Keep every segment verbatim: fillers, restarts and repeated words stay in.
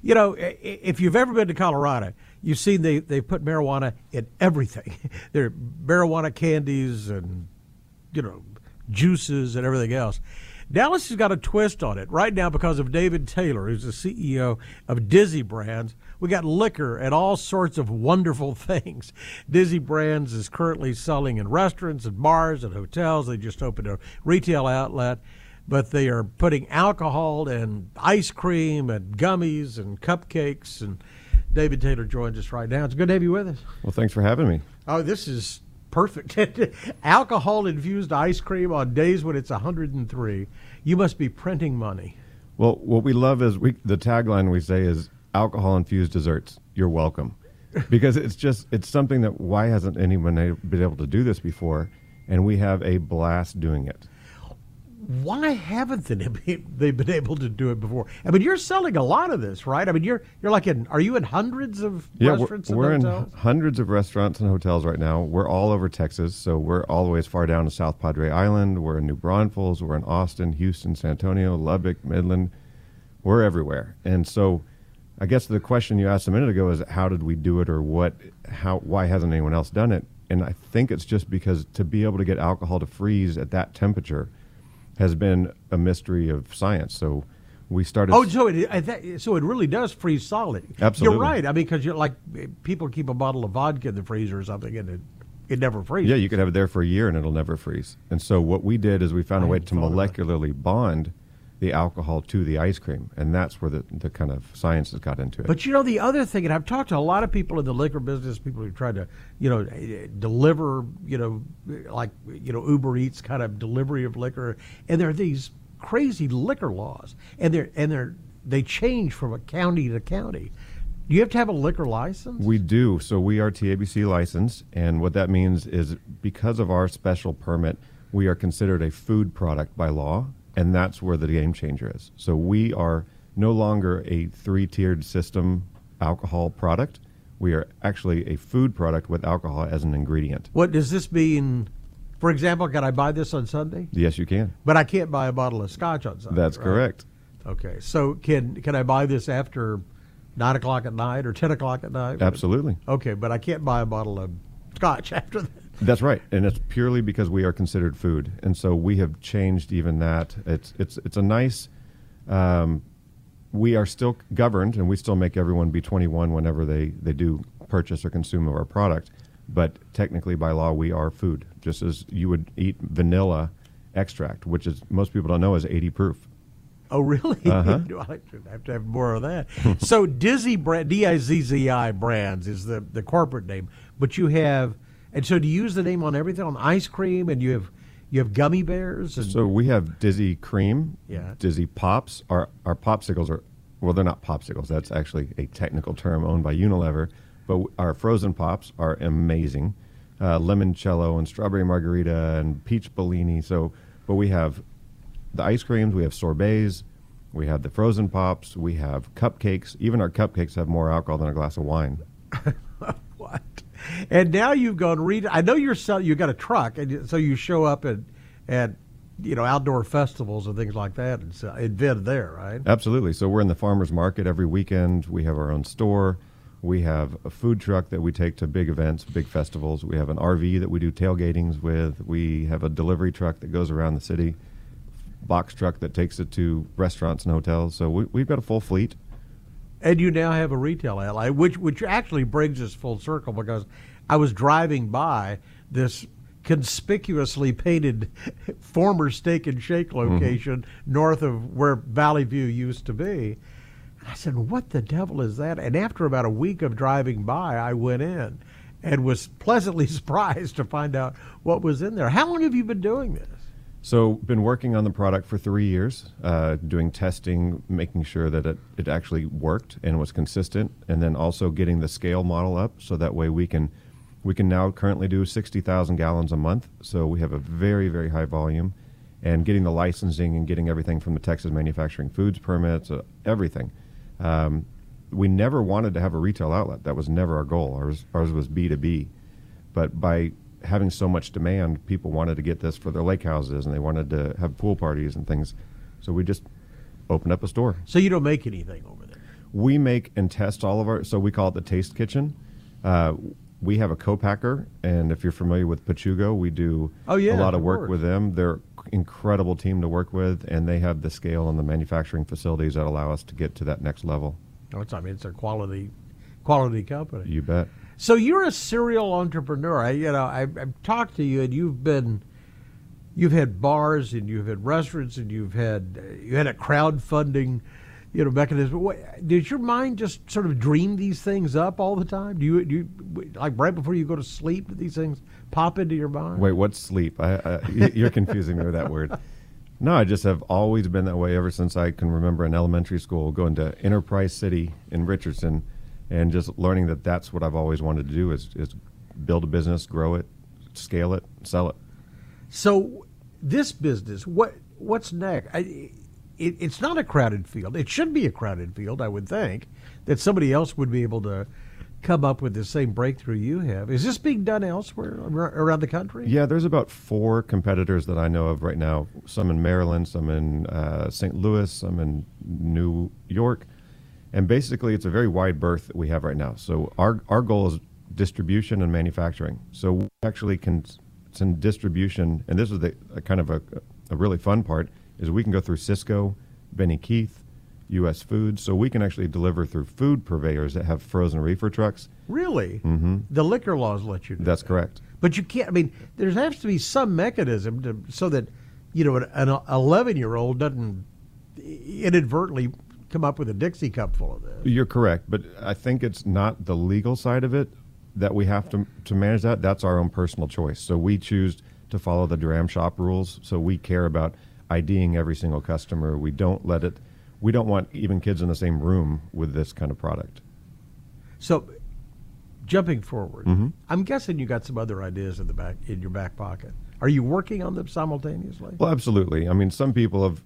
You know, if you've ever been to Colorado, you've seen they, they put marijuana in everything. There are marijuana candies and, you know, juices and everything else. Dallas has got a twist on it. Right now, because of David Taylor, who's the C E O of Dizzy Brands, we got liquor and all sorts of wonderful things. Dizzy Brands is currently selling in restaurants and bars and hotels. They just opened a retail outlet. But they are putting alcohol and ice cream and gummies and cupcakes. And David Taylor joins us right now. It's good to have you with us. Well, thanks for having me. Oh, this is perfect. Alcohol-infused ice cream on days when it's one hundred three. You must be printing money. Well, what we love is we, the tagline we say is alcohol-infused desserts. You're welcome. Because it's just, it's something that why hasn't anyone been able to do this before? And we have a blast doing it. Why haven't they they been able to do it before? I mean, you're selling a lot of this, right? I mean, you're you're like in. Are you in hundreds of yeah, restaurants we're, and we're hotels? in hundreds of restaurants and hotels right now. We're all over Texas, so we're all the way as far down to South Padre Island. We're in New Braunfels. We're in Austin, Houston, San Antonio, Lubbock, Midland. We're everywhere, and so I guess the question you asked a minute ago is how did we do it, or what? How? Why hasn't anyone else done it? And I think it's just because to be able to get alcohol to freeze at that temperature has been a mystery of science. So we started. Oh, so it so it really does freeze solid. Absolutely, you're right. I mean, because you're like people keep a bottle of vodka in the freezer or something, and it it never freezes. Yeah, you could have it there for a year and it'll never freeze. And so what we did is we found I a way to molecularly bond the alcohol to the ice cream, and that's where the the kind of science has got into it. But you know, the other thing, and I've talked to a lot of people in the liquor business, people who try to, you know, deliver, you know, like, you know, Uber Eats kind of delivery of liquor, and there are these crazy liquor laws, and they're and they're they change from a county to county. Do you have to have a liquor license? We do. So we are T A B C licensed, and what that means is because of our special permit, we are considered a food product by law. And that's where the game changer is. So we are no longer a three-tiered system alcohol product. We are actually a food product with alcohol as an ingredient. What does this mean? For example, can I buy this on Sunday? Yes, you can. But I can't buy a bottle of scotch on Sunday. That's right? correct. Okay. So can can I buy this after nine o'clock at night or ten o'clock at night? Absolutely. Okay, but I can't buy a bottle of scotch after that. That's right, and it's purely because we are considered food, and so we have changed even that. It's it's it's a nice. Um, we are still governed, and we still make everyone be twenty-one whenever they, they do purchase or consume of our product. But technically, by law, we are food, just as you would eat vanilla extract, which is most people don't know is eighty proof. Oh, really? Uh-huh. Do I have to have more of that? So Dizzy brand, D I Z Z I Brands is the, the corporate name, but you have, and so do you use the name on everything, on ice cream, and you have you have gummy bears? And, So we have Dizzy Cream, Yeah. Dizzy Pops. Our our popsicles are, well, they're not popsicles. That's actually a technical term owned by Unilever. But w- our frozen pops are amazing. Uh, limoncello and strawberry margarita and peach Bellini. So, but we have the ice creams, we have sorbets, we have the frozen pops, we have cupcakes. Even our cupcakes have more alcohol than a glass of wine. What? And now you've gone read. I know you're selling. You got a truck, and you- so you show up at at you know outdoor festivals and things like that, and so, invent there, right? Absolutely. So we're in the farmers market every weekend. We have our own store. We have a food truck that we take to big events, big festivals. We have an R V that we do tailgatings with. We have a delivery truck that goes around the city, box truck that takes it to restaurants and hotels. So we, we've got a full fleet. And you now have a retail outlet, which which actually brings us full circle, because I was driving by this conspicuously painted former Steak and Shake location mm-hmm. north of where Valley View used to be. And I said, what the devil is that? And after about a week of driving by, I went in and was pleasantly surprised to find out what was in there. How long have you been doing this? So been working on the product for three years, uh, doing testing, making sure that it, it actually worked and was consistent, and then also getting the scale model up so that way we can we can now currently do sixty thousand gallons a month. So we have a very, very high volume, and getting the licensing and getting everything from the Texas Manufacturing Foods permits, uh, everything. Um, we never wanted to have a retail outlet. That was never our goal. Ours, ours was B two B. But by having so much demand, people wanted to get this for their lake houses, and they wanted to have pool parties and things. So we just opened up a store. So you don't make anything over there? we make and test all of our, so we call it the Taste Kitchen. Uh, we have a co-packer, and if you're familiar with Pachugo, we do oh, yeah, a lot of of work course. with them. They're an incredible team to work with, and they have the scale and the manufacturing facilities that allow us to get to that next level. Oh, it's, I mean, it's a quality, quality company. You bet. So you're a serial entrepreneur. I, you know, I, I've talked to you, and you've been, you've had bars, and you've had restaurants, and you've had, you had a crowdfunding, you know, mechanism. What, did your mind just sort of dream these things up all the time? Do you, do you, like right before you go to sleep, do these things pop into your mind? Wait, what's sleep? I, I, you're confusing me with that word. No, I just have always been that way ever since I can remember in elementary school, going to Enterprise City in Richardson, and just learning that that's what I've always wanted to do is, is build a business, grow it, scale it, sell it. So this business, what what's next? I, it, it's not a crowded field. It should be a crowded field, I would think, that somebody else would be able to come up with the same breakthrough you have. Is this being done elsewhere ar- around the country? Yeah, there's about four competitors that I know of right now, some in Maryland, some in uh, Saint Louis, some in New York. And basically, it's a very wide berth that we have right now. So our our goal is distribution and manufacturing. So we actually can send distribution, and this is the a kind of a, a really fun part, is we can go through Cisco, Benny Keith, U S Foods. So we can actually deliver through food purveyors that have frozen reefer trucks. Really? Mm-hmm. The liquor laws let you do That's that. correct. But you can't, I mean, there has to be some mechanism to, so that, you know, an, an eleven-year-old doesn't inadvertently come up with a Dixie cup full of this. You're correct, but I think it's not the legal side of it that we have to to manage that. That's our own personal choice. So we choose to follow the Dram Shop rules. So we care about IDing every single customer. We don't let it, we don't want even kids in the same room with this kind of product. So, jumping forward, Mm-hmm. I'm guessing you got some other ideas in the back in your back pocket. Are you working on them simultaneously? Well, absolutely. I mean, some people have,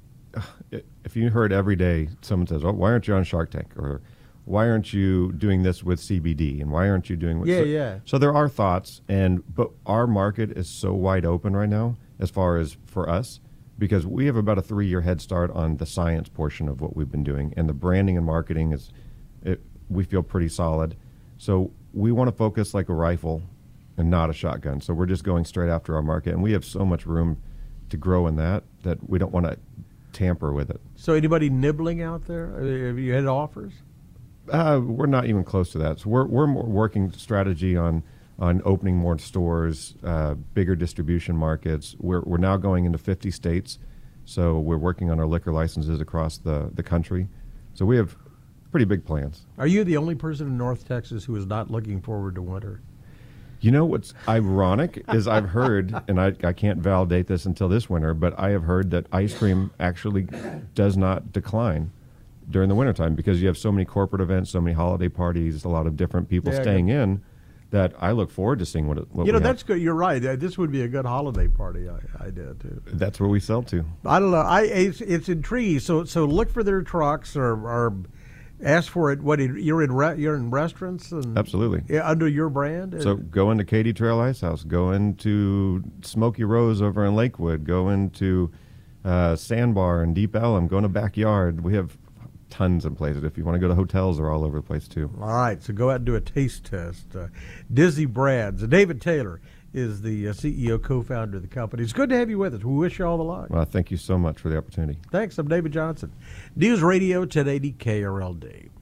if you heard every day someone says, oh, why aren't you on Shark Tank? Or why aren't you doing this with C B D? And why aren't you doing with... Yeah, so, yeah. So there are thoughts, and but our market is so wide open right now as far as for us, because we have about a three-year head start on the science portion of what we've been doing. And the branding and marketing is, it, we feel pretty solid. So we want to focus like a rifle and not a shotgun. So we're just going straight after our market. And we have so much room to grow in that that we don't want to tamper with it. So anybody nibbling out there? Have you had offers? Uh, we're not even close to that. So we're we're more working strategy on on opening more stores, uh, bigger distribution markets. We're we're now going into fifty states, so we're working on our liquor licenses across the the country. So we have pretty big plans. Are you the only person in North Texas who is not looking forward to winter? You know what's ironic is I've heard, and I, I can't validate this until this winter, but I have heard that ice cream actually does not decline during the wintertime because you have so many corporate events, so many holiday parties, a lot of different people Yeah, staying in, that I look forward to seeing what, it, what You know, we have. that's good. You're right. Uh, This would be a good holiday party I, I did, too. That's what we sell to. I don't know. I It's, it's intriguing. So so look for their trucks or, or ask for it. What, you're in re, you're in restaurants? And, Absolutely. Yeah, under your brand? So go into Katy Trail Ice House, go into Smoky Rose over in Lakewood, go into uh, Sandbar and Deep Ellum, go into Backyard. We have tons of places. If you want to go to hotels, they're all over the place too. All right, so go out and do a taste test. Uh, Dizzy Brands. Uh, David Taylor is the uh, C E O, co-founder of the company. It's good to have you with us. We wish you all the luck. Well, thank you so much for the opportunity. Thanks. I'm David Johnson. News Radio ten eighty K R L D.